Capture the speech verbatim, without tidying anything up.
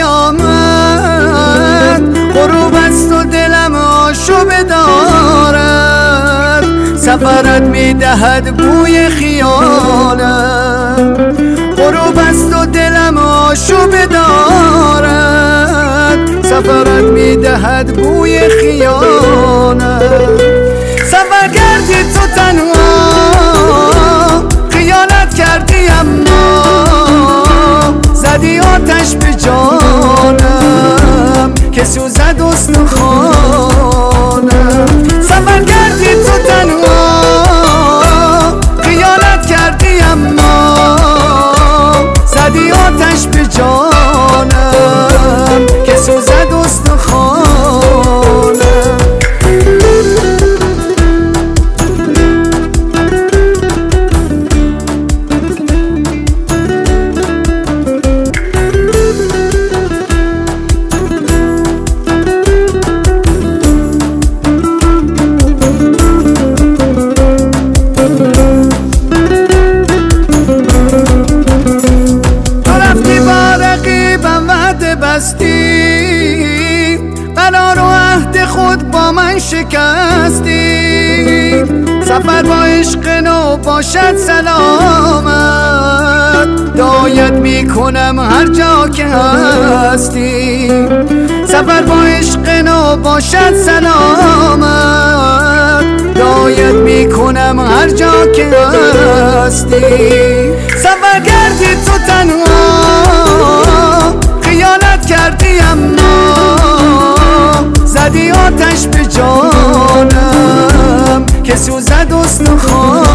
قیامت غروب است و دلم آشوب دارد، سفرت میدهد بوی خیالت. غروب است و دلم آشوب دارد، سفرت میدهد بوی خیالت. سفر کردی تو تنها، خیانت کردی اما زدی آتش به جانم که سوزد استخوانم. سفر کردی تو تنها، خیانت کردی اما زدی آتش به جانم که سوزد استخوانم. قرار و عهد خود با من شکستی، سفر با عشق نو باشد سلامت، دایت میکنم هر جا که هستی. سفر با عشق نو باشد سلامت، دایت میکنم هر جا که هستی. سفر کردی تو تنها، خیانت کردی اما زدی آتش به جانم که سوزد استخوانم.